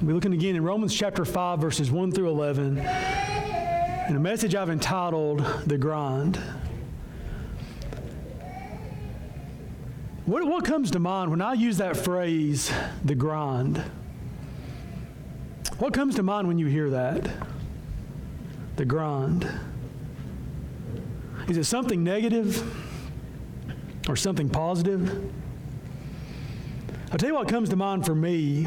We'll be looking again in Romans chapter 5, verses 1 through 11, in a message I've entitled, The Grind. What comes to mind when I use that phrase, the grind? What comes to mind when you hear that? The grind. Is it something negative or something positive? I'll tell you what comes to mind for me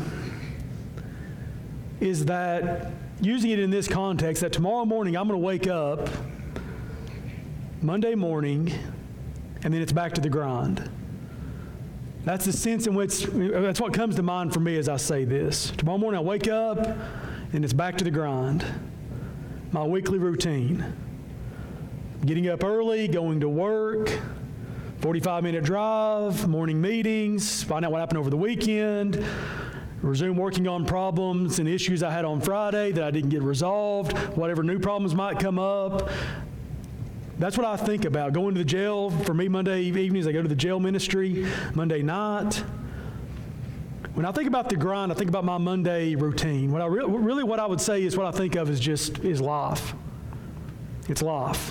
is that, using it in this context, that tomorrow morning I'm going to wake up, Monday morning, and then it's back to the grind. That's the sense in which, that's what comes to mind for me as I say this. Tomorrow morning I wake up, and it's back to the grind. My weekly routine. Getting up early, going to work, 45-minute drive, morning meetings, find out what happened over the weekend, resume working on problems and issues I had on Friday that I didn't get resolved, whatever new problems might come up. That's what I think about. Going to the jail, for me, Monday evenings, I go to the jail ministry, Monday night. When I think about the grind, I think about my Monday routine. What I would say is what I think of is life. It's life.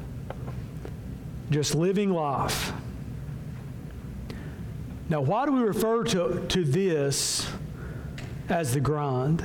Just living life. Now, why do we refer to this as the grind?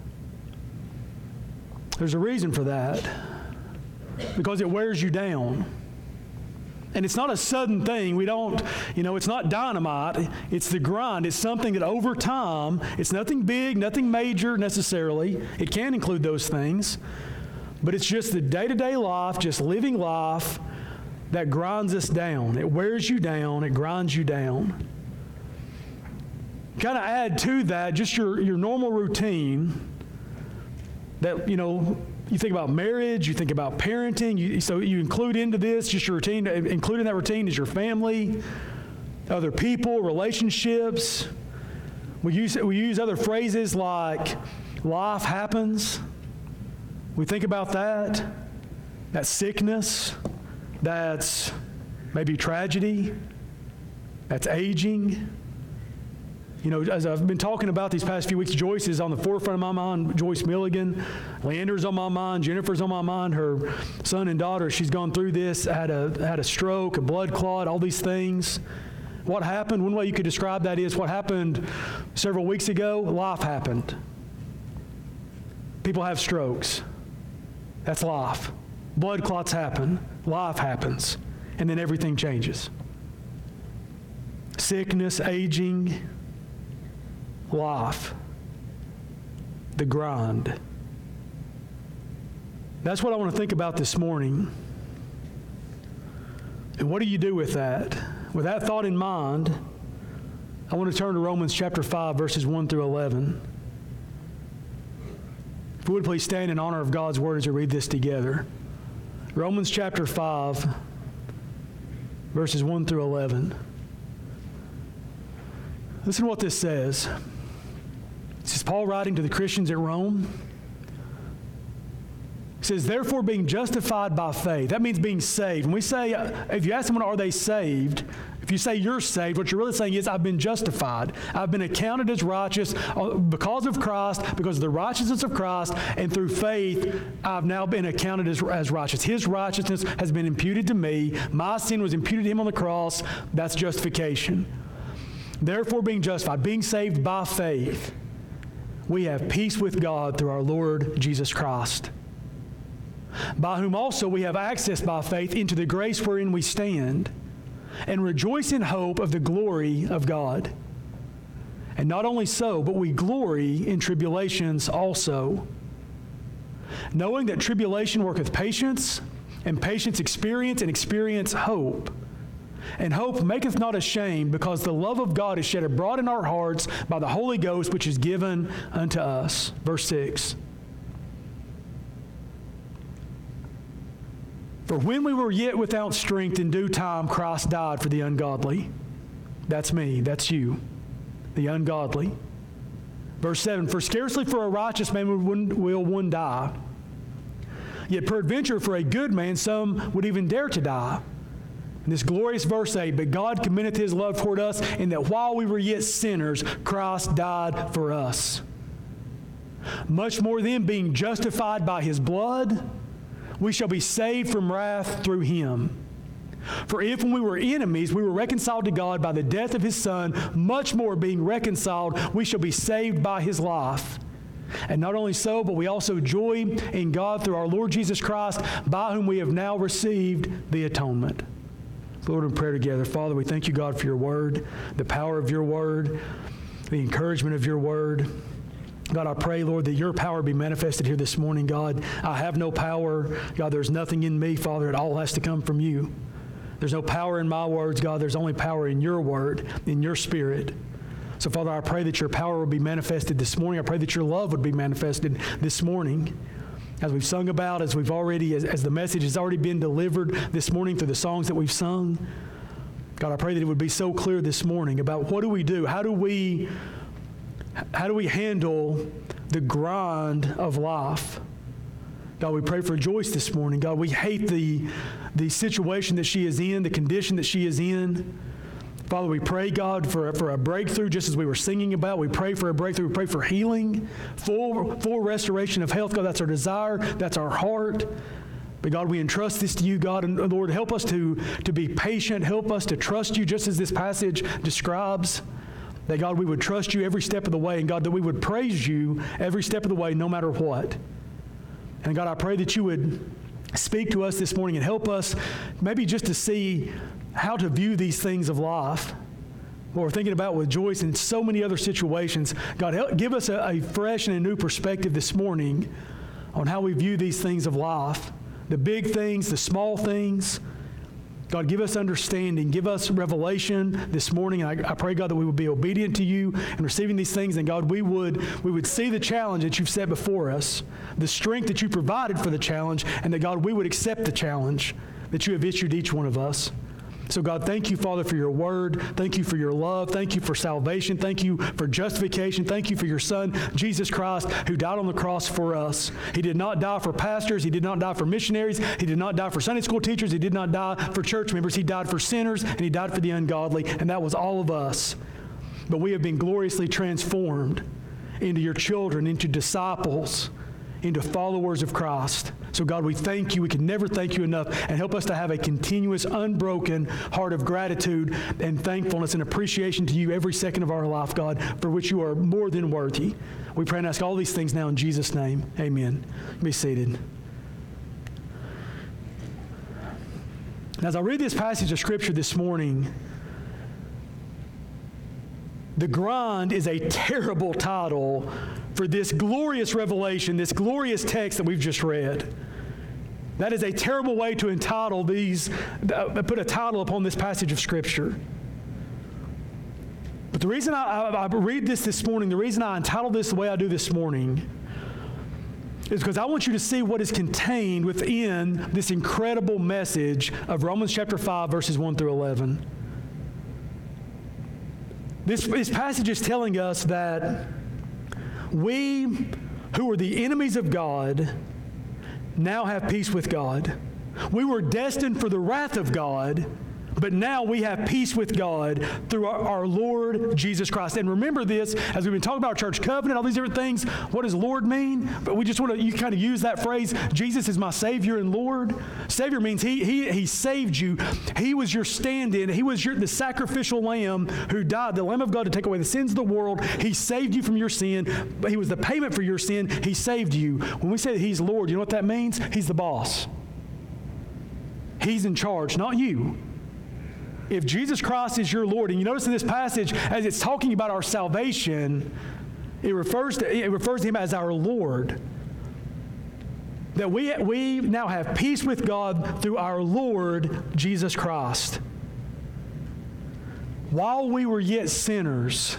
There's a reason for that. Because it wears you down. And it's not a sudden thing. It's not dynamite. It's the grind. It's something that over time, it's nothing big, nothing major necessarily. It can include those things. But it's just the day-to-day life, just living life that grinds us down. It wears you down. It grinds you down. Kind of add to that just your normal routine that, you think about marriage, you think about parenting, so you include into this just your routine. Included in that routine is your family, other people, relationships. We use other phrases like life happens. We think about that. That's sickness. That's maybe tragedy. That's aging. As I've been talking about these past few weeks, Joyce is on the forefront of my mind. Joyce Milligan. Leander's on my mind. Jennifer's on my mind. Her son and daughter, she's gone through this, had a stroke, a blood clot, all these things. What happened? One way you could describe that is what happened several weeks ago, life happened. People have strokes. That's life. Blood clots happen. Life happens. And then everything changes. Sickness, aging, life, the grind. That's what I want to think about this morning. And what do you do with that? With that thought in mind, I want to turn to Romans chapter 5, verses 1 through 11. If we would please stand in honor of God's word as we read this together. Romans chapter 5, verses 1 through 11. Listen to what this says. This is Paul writing to the Christians at Rome. He says, therefore being justified by faith. That means being saved. When we say, if you ask someone, are they saved? If you say you're saved, what you're really saying is, I've been justified. I've been accounted as righteous because of Christ, because of the righteousness of Christ, and through faith, I've now been accounted as righteous. His righteousness has been imputed to me. My sin was imputed to him on the cross. That's justification. Therefore, being justified, being saved by faith, we have peace with God through our Lord Jesus Christ, by whom also we have access by faith into the grace wherein we stand, and rejoice in hope of the glory of God. And not only so, but we glory in tribulations also, knowing that tribulation worketh patience, and patience experience, and experience hope. And hope maketh not ashamed, because the love of God is shed abroad in our hearts by the Holy Ghost, which is given unto us. Verse 6. For when we were yet without strength, in due time Christ died for the ungodly. That's me, that's you, the ungodly. Verse 7, for scarcely for a righteous man will one die. Yet peradventure for a good man some would even dare to die. And this glorious verse 8, but God commendeth his love toward us, in that while we were yet sinners, Christ died for us. much more then, being justified by his blood, we shall be saved from wrath through him. For if when we were enemies, we were reconciled to God by the death of his Son, much more being reconciled, we shall be saved by his life. And not only so, but we also joy in God through our Lord Jesus Christ, by whom we have now received the atonement. Lord, in prayer together. Father, we thank you, God, for your word, the power of your word, the encouragement of your word. God, I pray, Lord, that your power be manifested here this morning, God. I have no power. God, there's nothing in me, Father. It all has to come from you. There's no power in my words, God. There's only power in your word, in your spirit. So, Father, I pray that your power will be manifested this morning. I pray that your love would be manifested this morning. As we've sung about, as the message has already been delivered this morning through the songs that we've sung, God, I pray that it would be so clear this morning about what do we do? How do we handle the grind of life? God, we pray for Joyce this morning. God, we hate the situation that she is in, the condition that she is in. Father, we pray, God, for a breakthrough, just as we were singing about. We pray for a breakthrough. We pray for healing, full restoration of health. God, that's our desire. That's our heart. But God, we entrust this to you, God. And Lord, help us to be patient. Help us to trust you, just as this passage describes. That, God, we would trust you every step of the way. And, God, that we would praise you every step of the way, no matter what. And, God, I pray that you would speak to us this morning and help us maybe just to see how to view these things of life. What we're thinking about with Joyce and so many other situations. God, give us a fresh and a new perspective this morning on how we view these things of life. The big things, the small things. God, give us understanding. Give us revelation this morning. And I pray, God, that we would be obedient to you in receiving these things. And God, we would see the challenge that you've set before us, the strength that you provided for the challenge, and that, God, we would accept the challenge that you have issued each one of us. So, God, thank you, Father, for your word. Thank you for your love. Thank you for salvation. Thank you for justification. Thank you for your Son, Jesus Christ, who died on the cross for us. He did not die for pastors. He did not die for missionaries. He did not die for Sunday school teachers. He did not die for church members. He died for sinners, and he died for the ungodly, and that was all of us. But we have been gloriously transformed into your children, into disciples, into followers of Christ. So, God, we thank you. We can never thank you enough, and help us to have a continuous, unbroken heart of gratitude and thankfulness and appreciation to you every second of our life, God, for which you are more than worthy. We pray and ask all these things now in Jesus' name. Amen. Be seated. As I read this passage of Scripture this morning, the grind is a terrible title for this glorious revelation, this glorious text that we've just read. That is a terrible way to put a title upon this passage of Scripture. But the reason I read this morning, the reason I entitled this the way I do this morning, is because I want you to see what is contained within this incredible message of Romans chapter 5, verses 1 through 11. This passage is telling us that we, who are the enemies of God, now have peace with God. We were destined for the wrath of God, but now we have peace with God through our Lord Jesus Christ. And remember this, as we've been talking about our church covenant, all these different things, what does Lord mean? But we just want to kind of use that phrase, Jesus is my Savior and Lord. Savior means He saved you. He was your stand-in. He was the sacrificial lamb who died, the Lamb of God to take away the sins of the world. He saved you from your sin, but He was the payment for your sin. He saved you. When we say that He's Lord, you know what that means? He's the boss. He's in charge, not you. If Jesus Christ is your Lord, and you notice in this passage, as it's talking about our salvation, it refers to Him as our Lord. That we now have peace with God through our Lord Jesus Christ. While we were yet sinners,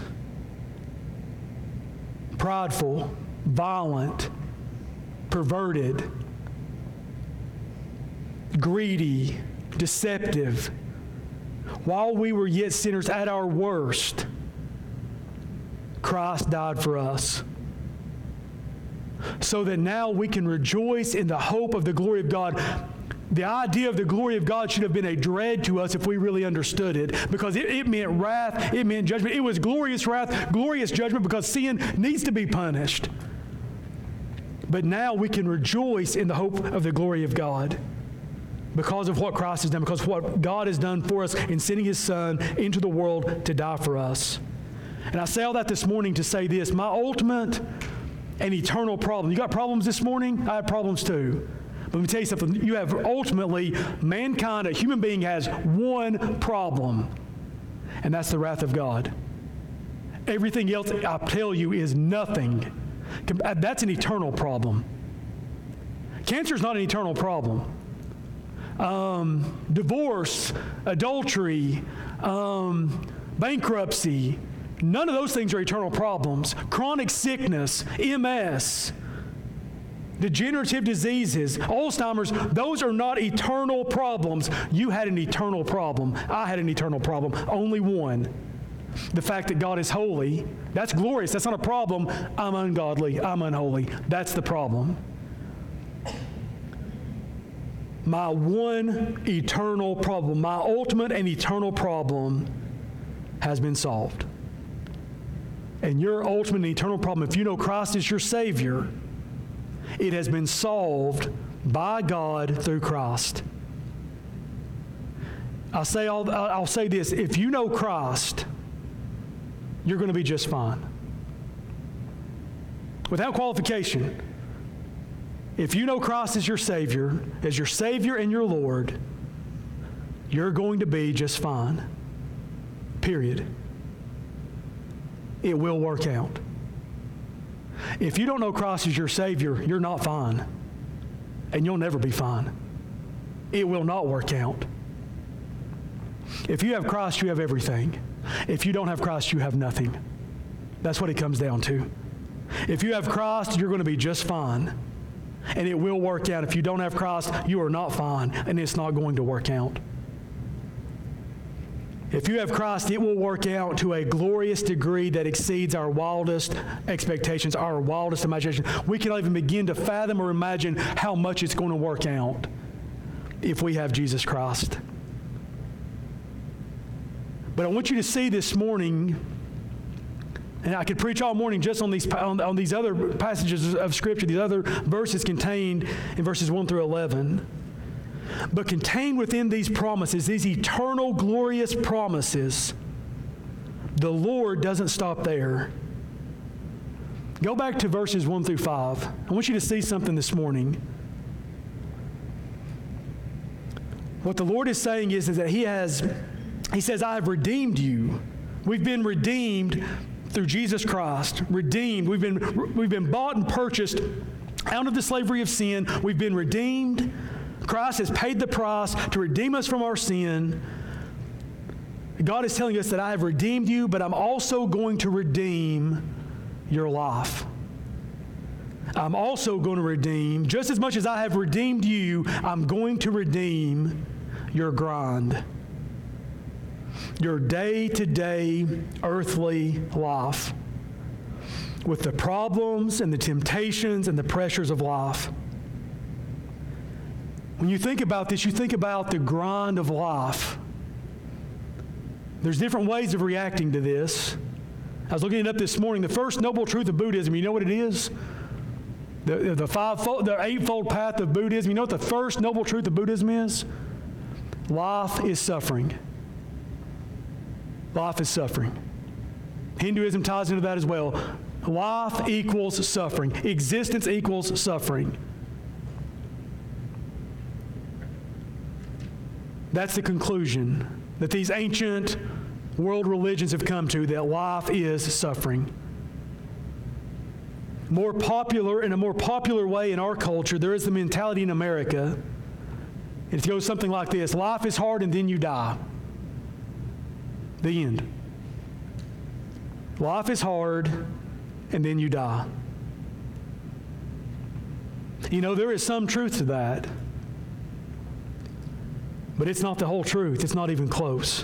prideful, violent, perverted, greedy, deceptive, while we were yet sinners at our worst, Christ died for us. So that now we can rejoice in the hope of the glory of God. The idea of the glory of God should have been a dread to us if we really understood it, because it meant wrath, it meant judgment. It was glorious wrath, glorious judgment, because sin needs to be punished. But now we can rejoice in the hope of the glory of God because of what Christ has done, because of what God has done for us in sending His Son into the world to die for us. And I say all that this morning to say this: my ultimate and eternal problem. You got problems this morning? I have problems too. But let me tell you something. You have ultimately, mankind, a human being has one problem, and that's the wrath of God. Everything else, I tell you, is nothing. That's an eternal problem. Cancer is not an eternal problem. Divorce, adultery, bankruptcy, none of those things are eternal problems. Chronic sickness, MS, degenerative diseases, Alzheimer's, those are not eternal problems. You had an eternal problem. I had an eternal problem. Only one. The fact that God is holy, that's glorious. That's not a problem. I'm ungodly. I'm unholy. That's the problem. My one eternal problem, my ultimate and eternal problem has been solved. And your ultimate and eternal problem, if you know Christ is your Savior, it has been solved by God through Christ. I'll say this: if you know Christ, you're going to be just fine. Without qualification, if you know Christ as your Savior and your Lord, you're going to be just fine. Period. It will work out. If you don't know Christ as your Savior, you're not fine. And you'll never be fine. It will not work out. If you have Christ, you have everything. If you don't have Christ, you have nothing. That's what it comes down to. If you have Christ, you're going to be just fine. And it will work out. If you don't have Christ, you are not fine, and it's not going to work out. If you have Christ, it will work out to a glorious degree that exceeds our wildest expectations, our wildest imagination. We cannot even begin to fathom or imagine how much it's going to work out if we have Jesus Christ. But I want you to see this morning, and I could preach all morning just on these other passages of Scripture, these other verses contained in verses 1 through 11. But contained within these promises, these eternal, glorious promises, the Lord doesn't stop there. Go back to verses 1 through 5. I want you to see something this morning. What the Lord is saying is that He says, I have redeemed you. We've been redeemed through Jesus Christ. Redeemed. We've been bought and purchased out of the slavery of sin. We've been redeemed. Christ has paid the price to redeem us from our sin. God is telling us that I have redeemed you, but I'm also going to redeem your life. I'm also going to redeem, just as much as I have redeemed you, I'm going to redeem your grind. Your day-to-day earthly life with the problems and the temptations and the pressures of life. When you think about this, you think about the grind of life. There's different ways of reacting to this. I was looking it up this morning. The first noble truth of Buddhism, you know what it is? The eightfold path of Buddhism. You know what the first noble truth of Buddhism is? Life is suffering. Life is suffering. Hinduism ties into that as well. Life equals suffering. Existence equals suffering. That's the conclusion that these ancient world religions have come to, that life is suffering. In a more popular way in our culture, there is the mentality in America. It goes something like this: life is hard and then you die. The end. Life is hard and then you die. You know, there is some truth to that. But it's not the whole truth. It's not even close.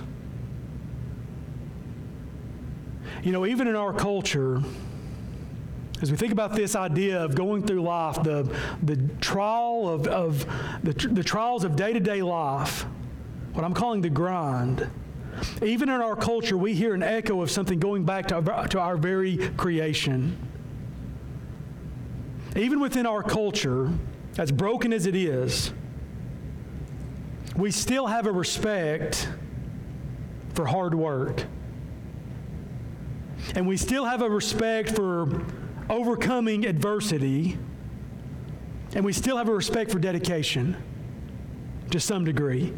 You know, even in our culture, as we think about this idea of going through life, the trials of day-to-day life, what I'm calling the grind, even in our culture, we hear an echo of something going back to our very creation. Even within our culture, as broken as it is, we still have a respect for hard work. And we still have a respect for overcoming adversity. And we still have a respect for dedication to some degree.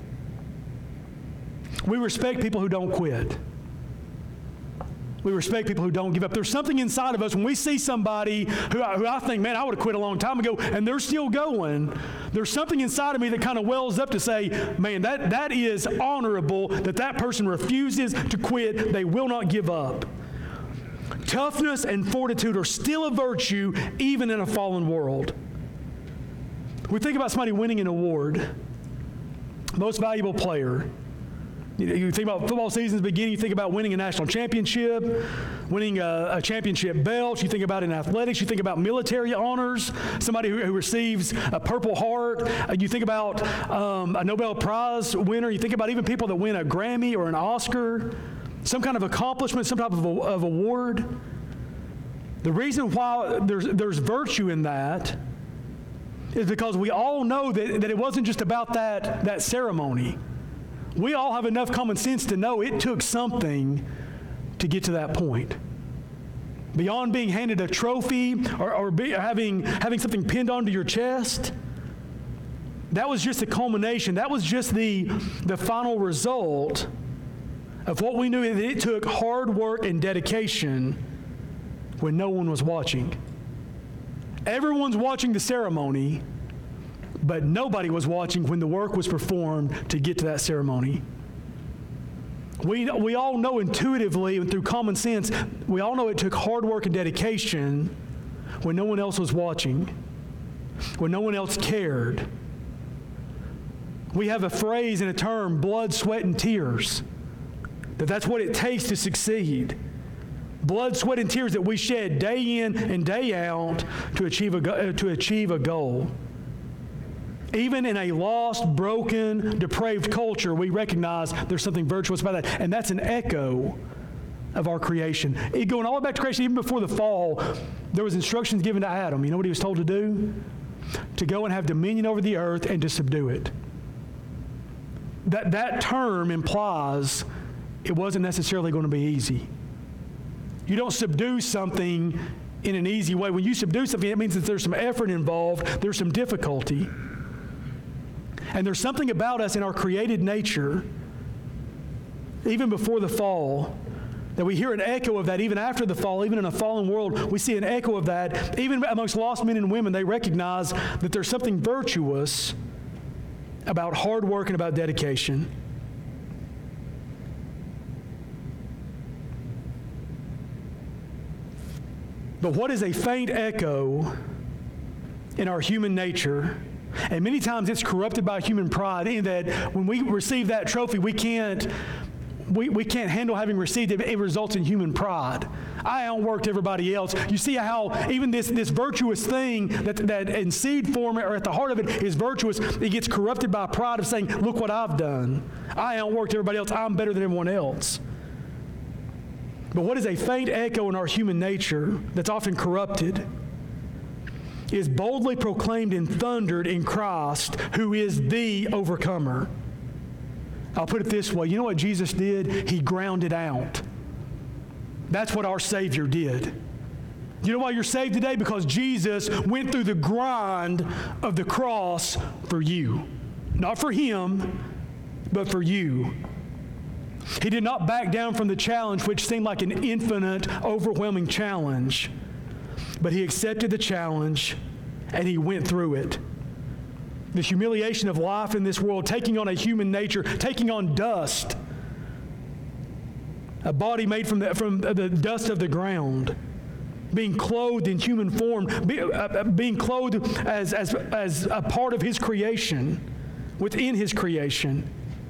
We respect people who don't quit. We respect people who don't give up. There's something inside of us when we see somebody who I think, man, I would have quit a long time ago, and they're still going. There's something inside of me that kind of wells up to say, man, that is honorable that person refuses to quit. They will not give up. Toughness and fortitude are still a virtue even in a fallen world. We think about somebody winning an award, most valuable player. You think about football season's beginning, you think about winning a national championship, winning a championship belt. You think about in athletics, you think about military honors, somebody who receives a Purple Heart. You think about a Nobel Prize winner. You think about even people that win a Grammy or an Oscar, some kind of accomplishment, some type of award. The reason why there's virtue in that is because we all know that it wasn't just about that ceremony. We all have enough common sense to know it took something to get to that point. Beyond being handed a trophy or having something pinned onto your chest, that was just the culmination. That was just the final result of what we knew that it took hard work and dedication when no one was watching. Everyone's watching the ceremony, but nobody was watching when the work was performed to get to that ceremony. We all know intuitively and through common sense, we all know it took hard work and dedication when no one else was watching, when no one else cared. We have a phrase and a term, blood, sweat, and tears, that's what it takes to succeed. Blood, sweat, and tears that we shed day in and day out to achieve a goal. Even in a lost, broken, depraved culture, we recognize there's something virtuous about that, and that's an echo of our creation. Going all the way back to creation, even before the fall, there was instructions given to Adam. You know what he was told to do? To go and have dominion over the earth and to subdue it. That term implies it wasn't necessarily going to be easy. You don't subdue something in an easy way. When you subdue something, it means that there's some effort involved, there's some difficulty. And there's something about us in our created nature, even before the fall, that we hear an echo of that even after the fall. Even in a fallen world, we see an echo of that. Even amongst lost men and women, they recognize that there's something virtuous about hard work and about dedication. But what is a faint echo in our human nature? And many times it's corrupted by human pride, in that when we receive that trophy, we can't handle having received it. It results in human pride. I outworked everybody else. You see how even this virtuous thing that in seed form or at the heart of it is virtuous, it gets corrupted by pride of saying, look what I've done. I outworked everybody else. I'm better than everyone else. But what is a faint echo in our human nature that's often corrupted is boldly proclaimed and thundered in Christ, who is the overcomer. I'll put it this way. You know what Jesus did? He ground it out. That's what our Savior did. You know why you're saved today? Because Jesus went through the grind of the cross for you. Not for him, but for you. He did not back down from the challenge, which seemed like an infinite, overwhelming challenge. But he accepted the challenge, and he went through it. The humiliation of life in this world, taking on a human nature, taking on dust, a body made from the dust of the ground, being clothed in human form, being clothed as a part of his creation, within his creation.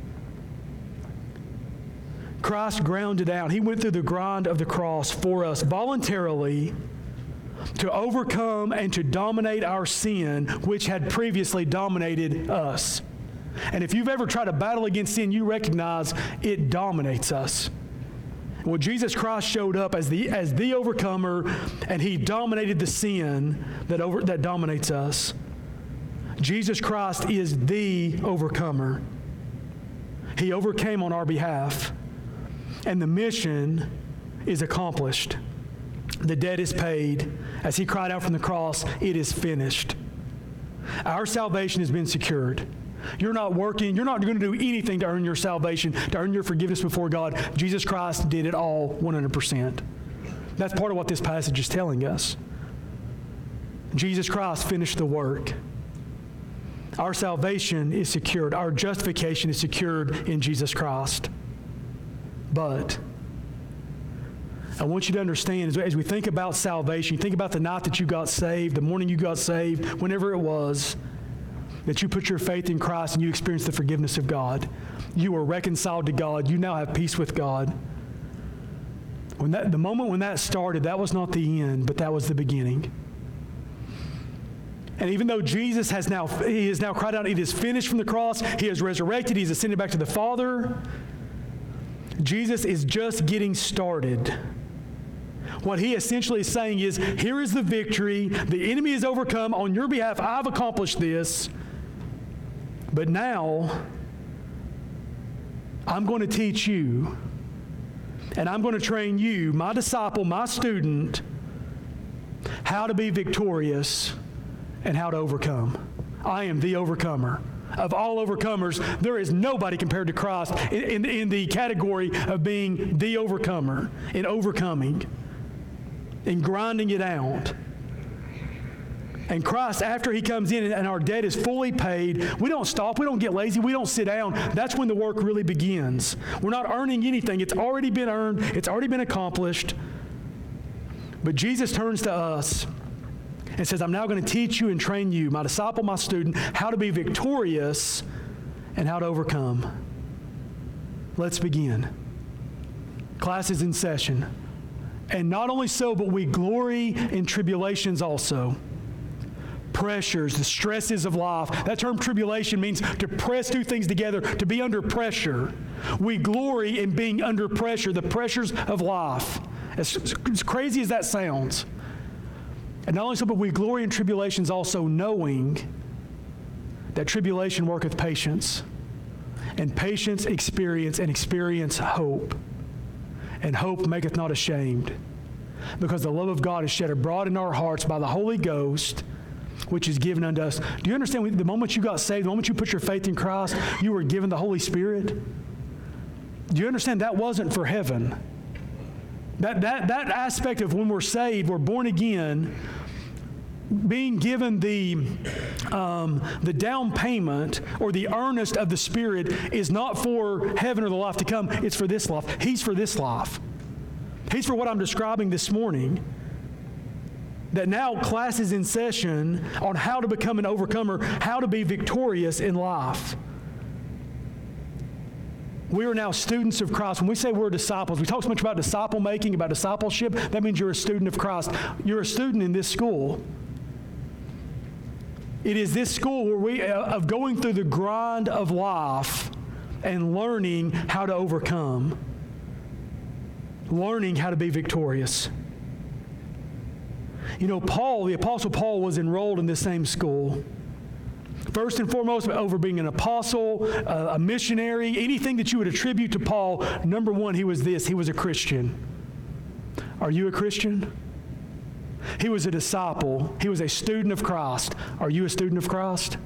Christ ground it out. He went through the grind of the cross for us voluntarily to overcome and to dominate our sin, which had previously dominated us. And if you've ever tried to battle against sin, you recognize it dominates us. Well, Jesus Christ showed up as the overcomer, and he dominated the sin that dominates us. Jesus Christ is the overcomer. He overcame on our behalf, and the mission is accomplished. The debt is paid. As he cried out from the cross, it is finished. Our salvation has been secured. You're not working. You're not going to do anything to earn your salvation, to earn your forgiveness before God. Jesus Christ did it all 100%. That's part of what this passage is telling us. Jesus Christ finished the work. Our salvation is secured. Our justification is secured in Jesus Christ. But I want you to understand, as we think about salvation, you think about the night that you got saved, the morning you got saved, whenever it was, that you put your faith in Christ and you experienced the forgiveness of God. You were reconciled to God. You now have peace with God. The moment when that started, that was not the end, but that was the beginning. And even though Jesus has now cried out, it is finished from the cross, he has resurrected, he's ascended back to the Father, Jesus is just getting started. What he essentially is saying is, here is the victory, the enemy is overcome, on your behalf I've accomplished this, but now I'm going to teach you, and I'm going to train you, my disciple, my student, how to be victorious and how to overcome. I am the overcomer. Of all overcomers, there is nobody compared to Christ in the category of being the overcomer, in overcoming, in grinding it out. And Christ, after he comes in and our debt is fully paid, we don't stop, we don't get lazy, we don't sit down. That's when the work really begins. We're not earning anything. It's already been earned. It's already been accomplished. But Jesus turns to us and says, I'm now going to teach you and train you, my disciple, my student, how to be victorious and how to overcome. Let's begin. Class is in session. And not only so, but we glory in tribulations also. Pressures, the stresses of life. That term tribulation means to press two things together, to be under pressure. We glory in being under pressure, the pressures of life. As crazy as that sounds. And not only so, but we glory in tribulations also, knowing that tribulation worketh patience, and patience experience, and experience hope. And hope maketh not ashamed, because the love of God is shed abroad in our hearts by the Holy Ghost, which is given unto us. Do you understand, the moment you got saved, the moment you put your faith in Christ, you were given the Holy Spirit? Do you understand that wasn't for heaven? That aspect of when we're saved, we're born again, being given the down payment or the earnest of the Spirit is not for heaven or the life to come. It's for this life. He's for this life. He's for what I'm describing this morning. That now class is in session on how to become an overcomer, how to be victorious in life. We are now students of Christ. When we say we're disciples, we talk so much about disciple making, about discipleship. That means you're a student of Christ. You're a student in this school. It is this school where we of going through the grind of life and learning how to overcome, learning how to be victorious. You know, Paul, the Apostle Paul, was enrolled in this same school. First and foremost, over being an apostle, a missionary, anything that you would attribute to Paul, number one, he was this. He was a Christian. Are you a Christian? He was a disciple. He was a student of Christ. Are you a student of Christ?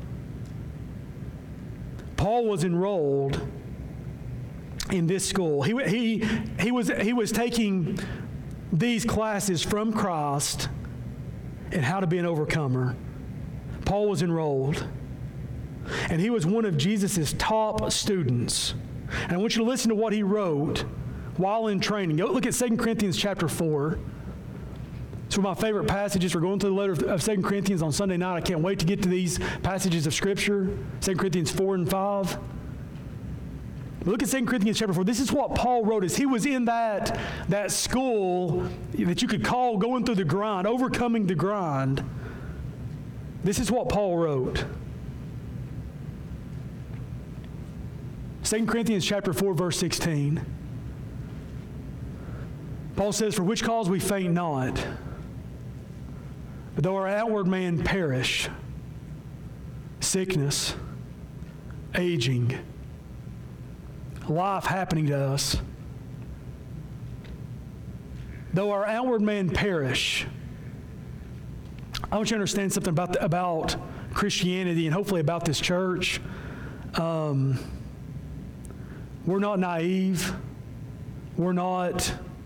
Paul was enrolled in this school. He was taking these classes from Christ and how to be an overcomer. Paul was enrolled. And he was one of Jesus' top students. And I want you to listen to what he wrote while in training. Go look at 2 Corinthians chapter 4. It's one of my favorite passages. We're going through the letter of 2 Corinthians on Sunday night. I can't wait to get to these passages of Scripture, 2 Corinthians 4 and 5. But look at 2 Corinthians chapter 4. This is what Paul wrote as he was in that school that you could call going through the grind, overcoming the grind. This is what Paul wrote. 2 Corinthians chapter 4, verse 16. Paul says, for which cause we faint not. But though our outward man perish, sickness, aging, life happening to us, though our outward man perish, I want you to understand something about Christianity and hopefully about this church. We're not naive. We're not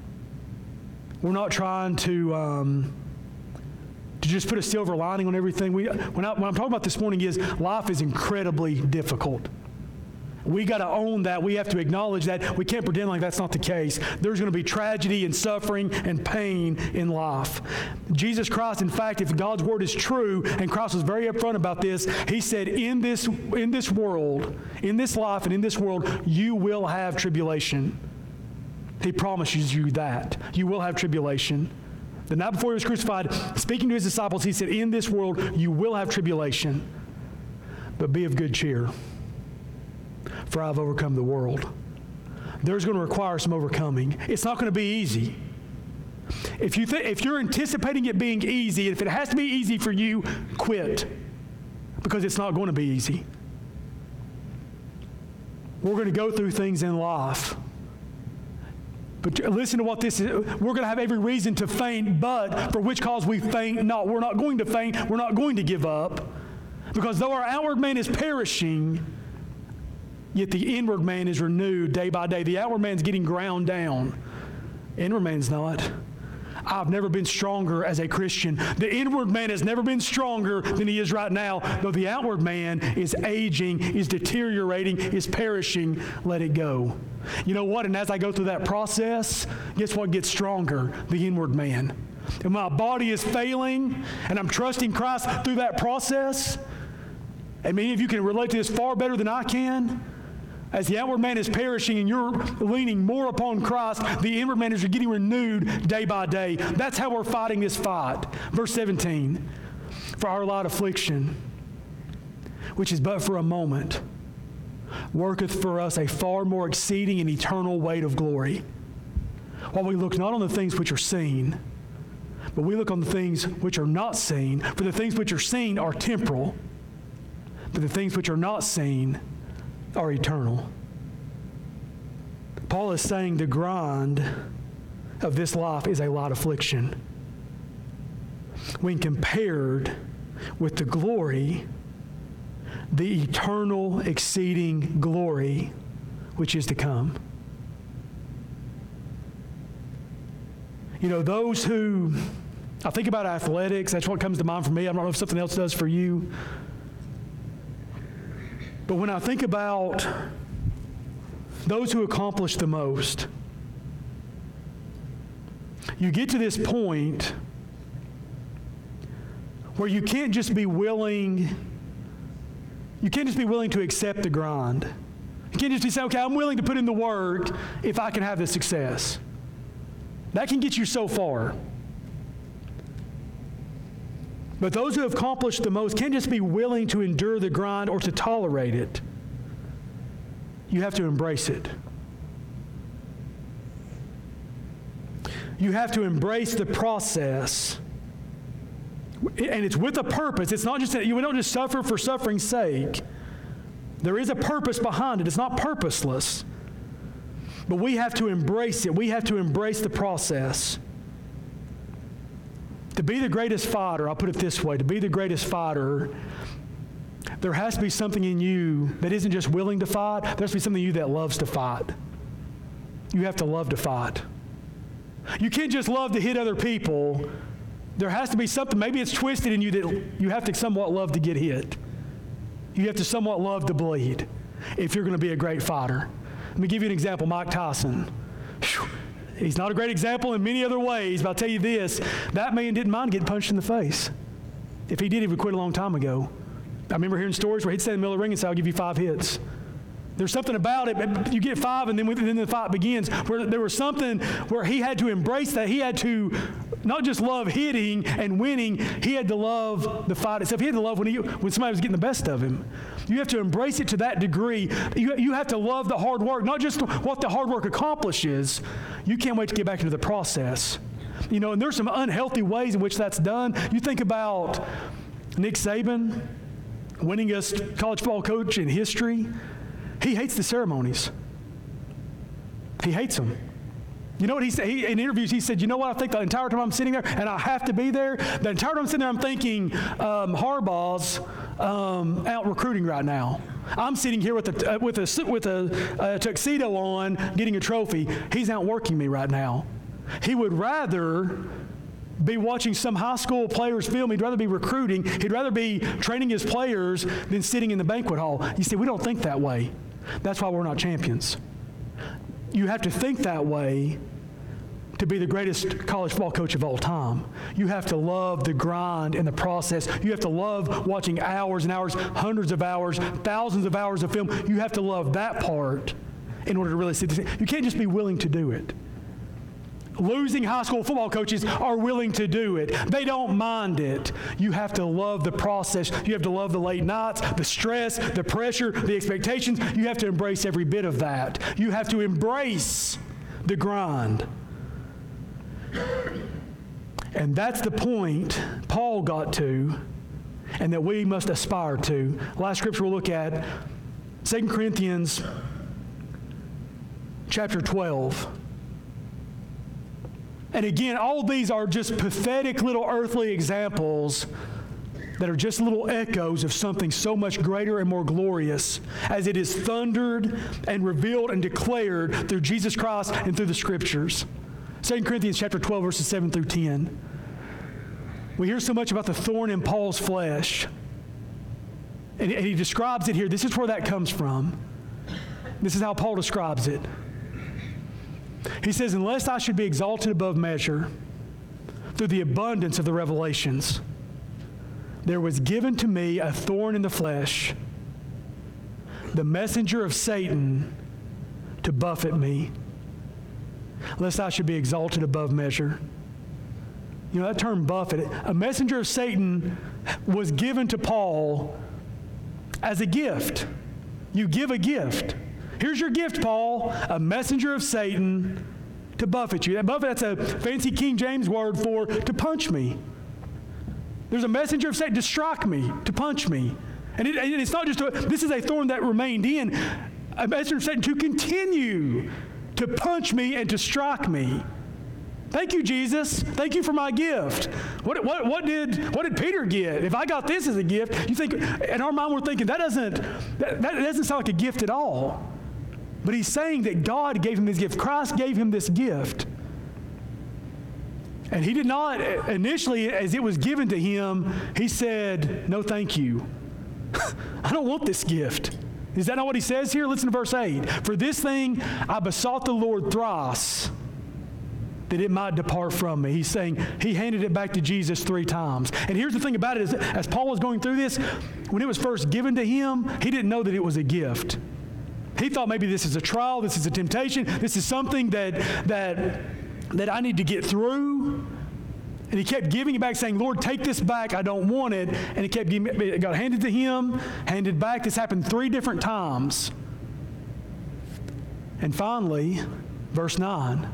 trying to just put a silver lining on everything. What I'm talking about this morning is life is incredibly difficult. We got to own that. We have to acknowledge that. We can't pretend like that's not the case. There's going to be tragedy and suffering and pain in life. Jesus Christ, in fact, if God's word is true, and Christ was very upfront about this, he said, in this world, in this life and in this world, you will have tribulation. He promises you that. You will have tribulation. The night before he was crucified, speaking to his disciples, he said, in this world, you will have tribulation, but be of good cheer, for I've overcome the world. There's going to require some overcoming. It's not going to be easy. If you're anticipating it being easy, if it has to be easy for you, quit, because it's not going to be easy. We're going to go through things in life. But listen to what this is. We're going to have every reason to faint, but for which cause we faint not. We're not going to faint. We're not going to give up. Because though our outward man is perishing, yet the inward man is renewed day by day. The outward man's getting ground down. Inward man's not. I've never been stronger as a Christian. The inward man has never been stronger than he is right now, though the outward man is aging, is deteriorating, is perishing. Let it go. You know what? And as I go through that process, guess what gets stronger? The inward man. And my body is failing, and I'm trusting Christ through that process. And many of you can relate to this far better than I can. As the outward man is perishing and you're leaning more upon Christ, the inward man is getting renewed day by day. That's how we're fighting this fight. Verse 17, for our light affliction, which is but for a moment, worketh for us a far more exceeding and eternal weight of glory. While we look not on the things which are seen, but we look on the things which are not seen. For the things which are seen are temporal, but the things which are not seen are eternal. Paul is saying the grind of this life is a light affliction when compared with the glory, the eternal exceeding glory which is to come. You know, those who, I think about athletics, that's what comes to mind for me. I don't know if something else does for you. But when I think about those who accomplish the most, you get to this point where you can't just be willing to accept the grind. You can't just say, okay, I'm willing to put in the work if I can have the success. That can get you so far. But those who have accomplished the most can't just be willing to endure the grind or to tolerate it. You have to embrace it. You have to embrace the process. And it's with a purpose. It's not just that you don't just suffer for suffering's sake. There is a purpose behind it. It's not purposeless. But we have to embrace it. We have to embrace the process. To be the greatest fighter, I'll put it this way, to be the greatest fighter, there has to be something in you that isn't just willing to fight. There has to be something in you that loves to fight. You have to love to fight. You can't just love to hit other people. There has to be something, maybe it's twisted in you that you have to somewhat love to get hit. You have to somewhat love to bleed if you're going to be a great fighter. Let me give you an example, Mike Tyson. Whew. He's not a great example in many other ways, but I'll tell you this, that man didn't mind getting punched in the face. If he did, he would quit a long time ago. I remember hearing stories where he'd stand in the middle of the ring and say, I'll give you 5 hits. There's something about it. You get 5, and then the fight begins. Where there was something where he had to embrace that. He had to not just love hitting and winning. He had to love the fight itself. He had to love when somebody was getting the best of him. You have to embrace it to that degree. You have to love the hard work, not just what the hard work accomplishes. You can't wait to get back into the process. And there's some unhealthy ways in which that's done. You think about Nick Saban, winningest college football coach in history. He hates the ceremonies. He hates them. You know what he said? In interviews, he said, you know what? I think the entire time I'm sitting there, and I have to be there, the entire time I'm sitting there, I'm thinking Harbaugh's out recruiting right now. I'm sitting here with a tuxedo on, getting a trophy. He's out working me right now. He would rather be watching some high school players film. He'd rather be recruiting. He'd rather be training his players than sitting in the banquet hall. You see, we don't think that way. That's why we're not champions. You have to think that way to be the greatest college football coach of all time. You have to love the grind and the process. You have to love watching hours and hours, hundreds of hours, thousands of hours of film. You have to love that part in order to really see this. You can't just be willing to do it. Losing high school football coaches are willing to do it. They don't mind it. You have to love the process. You have to love the late nights, the stress, the pressure, the expectations. You have to embrace every bit of that. You have to embrace the grind. And that's the point Paul got to and that we must aspire to. Last scripture we'll look at, 2 Corinthians chapter 12. And again, all these are just pathetic little earthly examples that are just little echoes of something so much greater and more glorious as it is thundered and revealed and declared through Jesus Christ and through the Scriptures. 2 Corinthians chapter 12, verses 7 through 10. We hear so much about the thorn in Paul's flesh. And he describes it here. This is where that comes from. This is how Paul describes it. He says, unless I should be exalted above measure through the abundance of the revelations, there was given to me a thorn in the flesh, the messenger of Satan to buffet me, lest I should be exalted above measure. That term buffet, a messenger of Satan was given to Paul as a gift. You give a gift. Here's your gift, Paul, a messenger of Satan to buffet you. That buffet, that's a fancy King James word for to punch me. There's a messenger of Satan to strike me, to punch me. And it's not just, this is a thorn that remained in, a messenger of Satan to continue to punch me and to strike me. Thank you, Jesus. Thank you for my gift. What did Peter get? If I got this as a gift, you think, in our mind we're thinking, that doesn't sound like a gift at all. But he's saying that God gave him this gift. Christ gave him this gift. And he did not, initially, as it was given to him, he said, no, thank you. I don't want this gift. Is that not what he says here? Listen to verse 8. For this thing I besought the Lord thrice, that it might depart from me. He's saying he handed it back to Jesus 3 times. And here's the thing about it is, as Paul was going through this, when it was first given to him, he didn't know that it was a gift. He thought maybe this is a trial, this is a temptation, this is something that I need to get through. And he kept giving it back, saying, Lord, take this back, I don't want it. And he kept giving it got handed to him, handed back. This happened 3 different times. And finally, verse 9,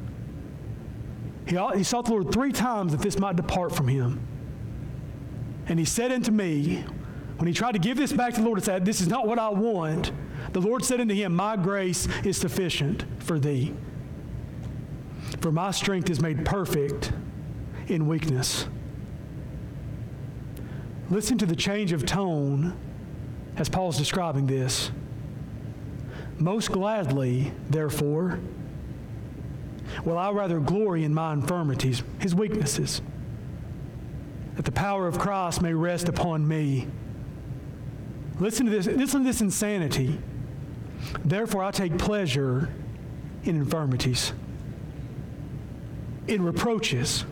he sought the Lord 3 times that this might depart from him. And he said unto me, when he tried to give this back to the Lord and said, this is not what I want, the Lord said unto him, my grace is sufficient for thee, for my strength is made perfect in weakness. Listen to the change of tone as Paul's describing this. Most gladly, therefore, will I rather glory in my infirmities, his weaknesses, that the power of Christ may rest upon me. Listen to this. Listen to this insanity. Therefore, I take pleasure in infirmities, in reproaches,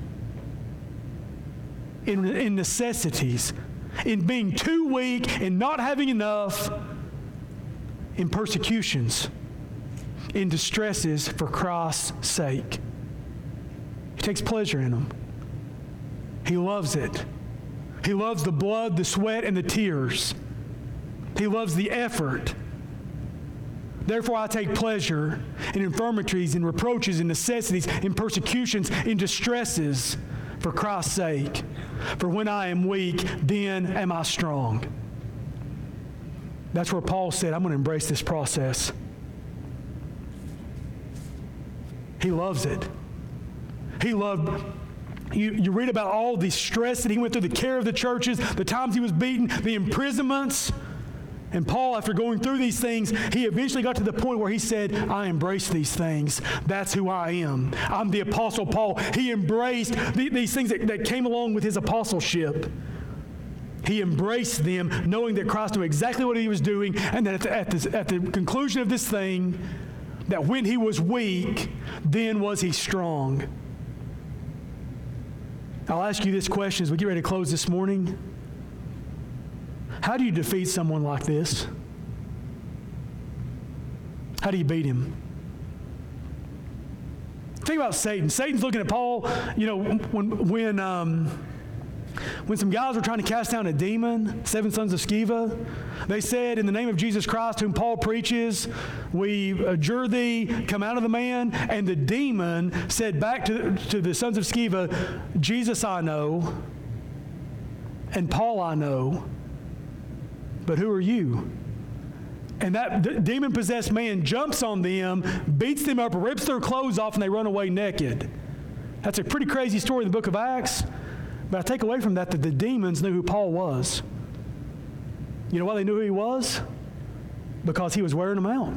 in necessities, in being too weak and not having enough in persecutions, in distresses for Christ's sake. He takes pleasure in them. He loves it. He loves the blood, the sweat, and the tears. He loves the effort. Therefore, I take pleasure in infirmities, in reproaches, in necessities, in persecutions, in distresses for Christ's sake. For when I am weak, then am I strong. That's where Paul said, I'm going to embrace this process. He loves it. He loved, you read about all the stress that he went through, the care of the churches, the times he was beaten, the imprisonments. And Paul, after going through these things, he eventually got to the point where he said, I embrace these things. That's who I am. I'm the Apostle Paul. He embraced these things that came along with his apostleship. He embraced them, knowing that Christ knew exactly what he was doing, and that at the conclusion of this thing, that when he was weak, then was he strong. I'll ask you this question as we get ready to close this morning. How do you defeat someone like this? How do you beat him? Think about Satan. Satan's looking at Paul, when some guys were trying to cast down a demon, 7 sons of Sceva, they said, in the name of Jesus Christ, whom Paul preaches, we adjure thee, come out of the man. And the demon said back to the sons of Sceva, Jesus I know, and Paul I know, but who are you? And that demon-possessed man jumps on them, beats them up, rips their clothes off, and they run away naked. That's a pretty crazy story in the book of Acts. But I take away from that the demons knew who Paul was. You know why they knew who he was? Because he was wearing them out.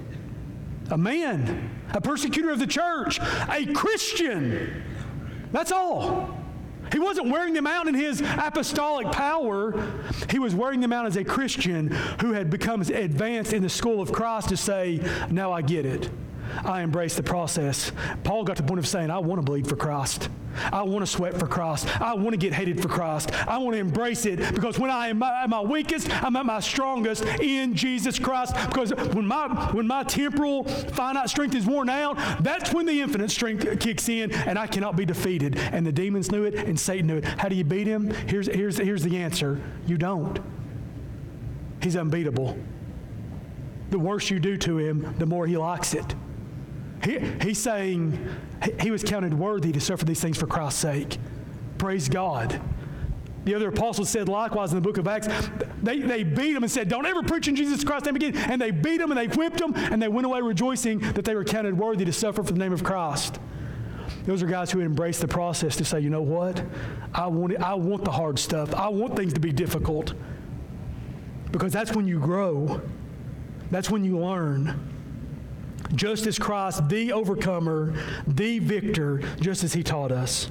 A man, a persecutor of the church, a Christian. That's all. He wasn't wearing them out in his apostolic power. He was wearing them out as a Christian who had become advanced in the school of Christ to say, now I get it. I embrace the process. Paul got to the point of saying, I want to bleed for Christ. I want to sweat for Christ. I want to get hated for Christ. I want to embrace it because when I am at my weakest, I'm at my strongest in Jesus Christ. Because when my temporal finite strength is worn out, that's when the infinite strength kicks in and I cannot be defeated. And the demons knew it and Satan knew it. How do you beat him? Here's the answer. You don't. He's unbeatable. The worse you do to him, the more he likes it. He's saying he was counted worthy to suffer these things for Christ's sake. Praise God. The other apostles said likewise in the book of Acts. They beat him and said, don't ever preach in Jesus Christ's name again. And they beat him and they whipped him and they went away rejoicing that they were counted worthy to suffer for the name of Christ. Those are guys who embraced the process to say, you know what? I want the hard stuff. I want things to be difficult. Because that's when you grow. That's when you learn. Just as Christ, the overcomer, the victor, just as he taught us.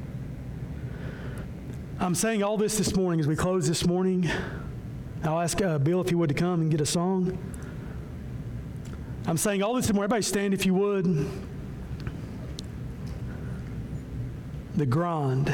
I'm saying all this morning as we close this morning. I'll ask Bill if he would to come and get a song. I'm saying all this morning. Everybody stand if you would. The grind.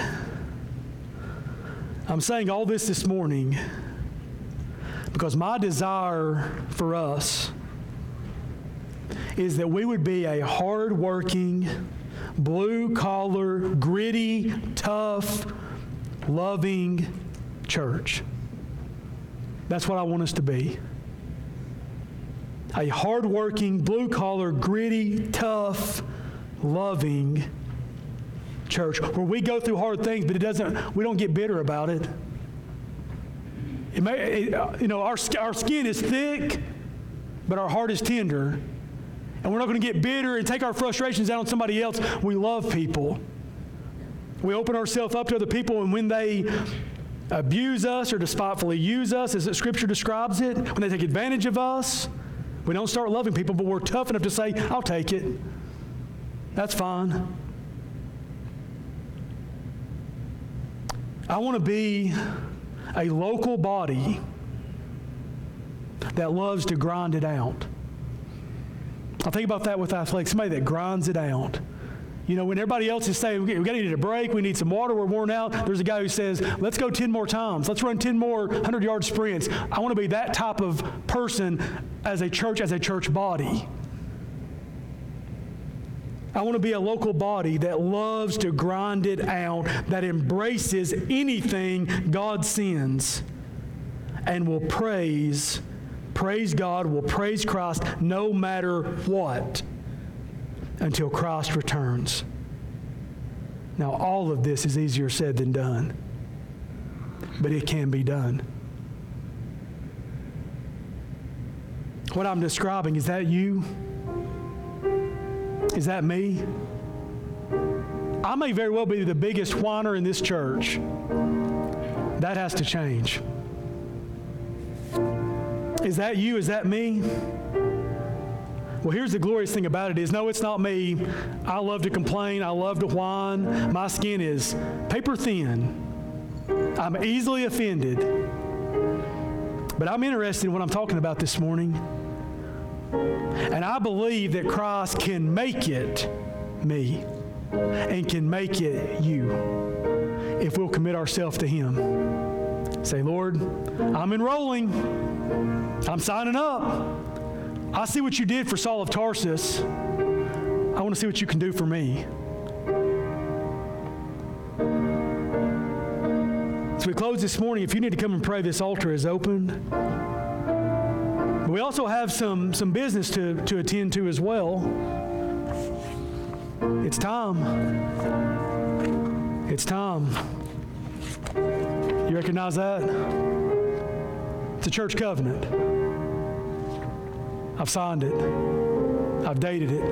I'm saying all this morning because my desire for us is that we would be a hard-working, blue-collar, gritty, tough, loving church. That's what I want us to be. A hard-working, blue-collar, gritty, tough, loving church where we go through hard things, but we don't get bitter about it. Our skin is thick, but our heart is tender. And we're not going to get bitter and take our frustrations out on somebody else. We love people. We open ourselves up to other people, and when they abuse us or despitefully use us, as the Scripture describes it, when they take advantage of us, we don't start loving people, but we're tough enough to say, I'll take it. That's fine. I want to be a local body that loves to grind it out. I think about that with athletics, somebody that grinds it out. You know, when everybody else is saying, we got to need a break, we need some water, we're worn out, there's a guy who says, let's go 10 more times. Let's run 10 more 100-yard sprints. I want to be that type of person as a church body. I want to be a local body that loves to grind it out, that embraces anything God sends, and will praise God, will praise Christ no matter what until Christ returns. Now, all of this is easier said than done, but it can be done. What I'm describing, is that you? Is that me? I may very well be the biggest whiner in this church. That has to change. Is that you? Is that me? Well, here's the glorious thing about it is, no, it's not me. I love to complain. I love to whine. My skin is paper thin. I'm easily offended. But I'm interested in what I'm talking about this morning. And I believe that Christ can make it me and can make it you if we'll commit ourselves to Him. Say, Lord, I'm enrolling. I'm signing up. I see what you did for Saul of Tarsus. I want to see what you can do for me. So we close this morning. If you need to come and pray, this altar is open. We also have some business to attend to as well. It's time. It's time. You recognize that? It's a church covenant. I've signed it. I've dated it.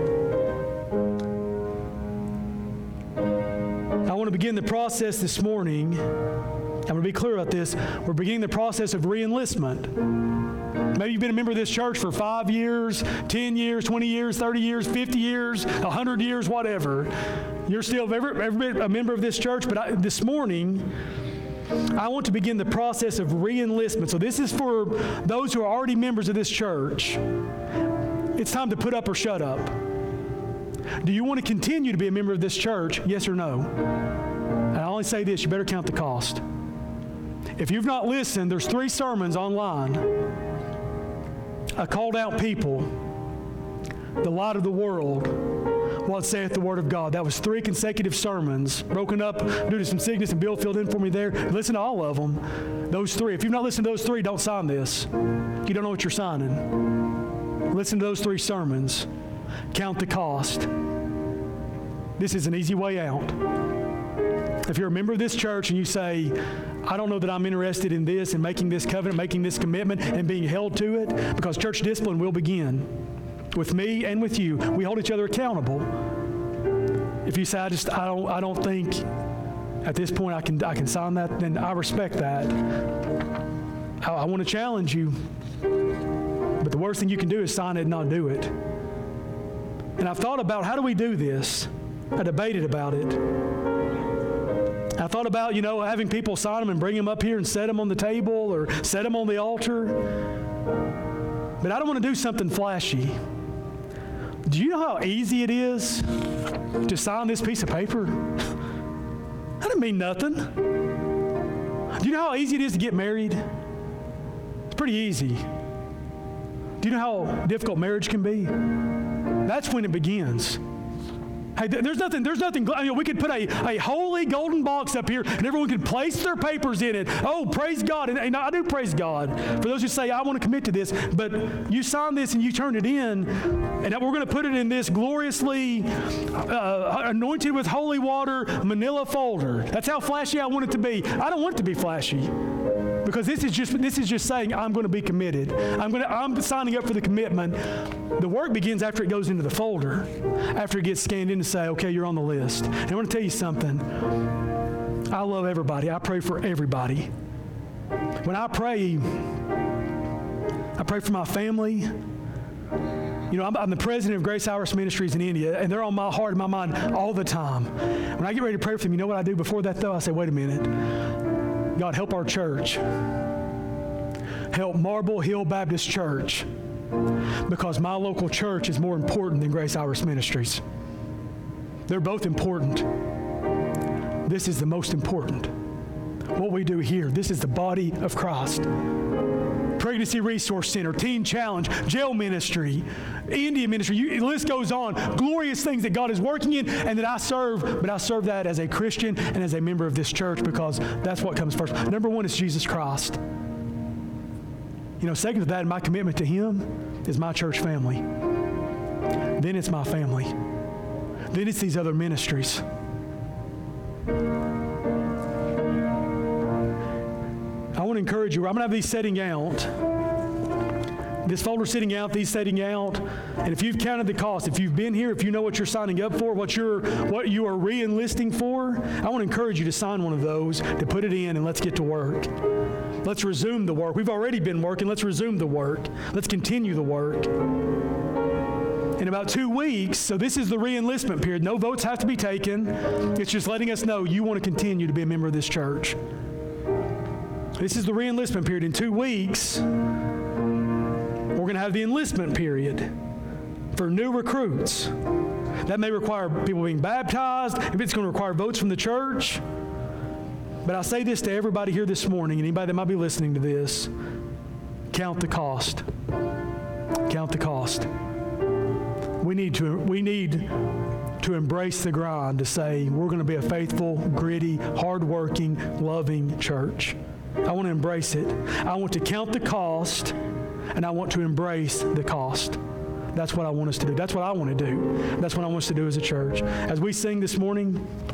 I want to begin the process this morning. I'm going to be clear about this. We're beginning the process of re-enlistment. Maybe you've been a member of this church for 5 years, 10 years, 20 years, 30 years, 50 years, 100 years, whatever. You're still every bit a member of this church, but this morning, I want to begin the process of re-enlistment. So this is for those who are already members of this church. It's time to put up or shut up. Do you want to continue to be a member of this church? Yes or no? And I only say this, you better count the cost. If you've not listened, there's 3 sermons online. A called out people, the light of the world, what saith the Word of God. That was 3 consecutive sermons, broken up due to some sickness, and Bill filled in for me there. Listen to all of them. Those 3. If you've not listened to those 3, don't sign this. You don't know what you're signing. Listen to those 3 sermons. Count the cost. This is an easy way out. If you're a member of this church and you say, I don't know that I'm interested in this and making this covenant, making this commitment, and being held to it, because church discipline will begin with me and with you. We hold each other accountable. If you say, I don't think at this point I can sign that, then I respect that. I want to challenge you, but the worst thing you can do is sign it and not do it. And I've thought about, how do we do this? I debated about it. I thought about, having people sign them and bring them up here and set them on the table or set them on the altar. But I don't want to do something flashy. Do you know how easy it is to sign this piece of paper? That doesn't mean nothing. Do you know how easy it is to get married? It's pretty easy. Do you know how difficult marriage can be? That's when it begins. Hey, there's nothing, we could put a holy golden box up here and everyone could place their papers in it. Oh, praise God. And I do praise God. For those who say, I want to commit to this, but you sign this and you turn it in, and we're going to put it in this gloriously anointed with holy water manila folder. That's how flashy I want it to be. I don't want it to be flashy. Because this is just saying I'm going to be committed. I'm signing up for the commitment. The work begins after it goes into the folder, after it gets scanned in to say, okay, you're on the list. And I want to tell you something. I love everybody. I pray for everybody. When I pray for my family. I'm the president of Grace Iris Ministries in India, and they're on my heart and my mind all the time. When I get ready to pray for them, you know what I do before that, though? I say, wait a minute. God, help our church. Help Marble Hill Baptist Church, because my local church is more important than Grace Iris Ministries. They're both important. This is the most important. What we do here, this is the body of Christ. Pregnancy Resource Center, Teen Challenge, jail ministry, India ministry, the list goes on. Glorious things that God is working in and that I serve, but I serve that as a Christian and as a member of this church because that's what comes first. Number one is Jesus Christ. Second to that, my commitment to Him is my church family. Then it's my family. Then it's these other ministries. I want to encourage you. I'm going to have these setting out. This folder sitting out, these setting out. And if you've counted the cost, if you've been here, if you know what you're signing up for, what you are re-enlisting for, I want to encourage you to sign one of those, to put it in, and let's get to work. Let's resume the work. We've already been working. Let's resume the work. Let's continue the work. In about 2 weeks, so this is the re-enlistment period. No votes have to be taken. It's just letting us know you want to continue to be a member of this church. This is the re-enlistment period. In 2 weeks, we're going to have the enlistment period for new recruits. That may require people being baptized, if it's going to require votes from the church. But I say this to everybody here this morning, and anybody that might be listening to this, count the cost. Count the cost. We need to embrace the grind, to say we're going to be a faithful, gritty, hardworking, loving church. I want to embrace it. I want to count the cost, and I want to embrace the cost. That's what I want us to do. That's what I want to do. That's what I want us to do as a church. As we sing this morning,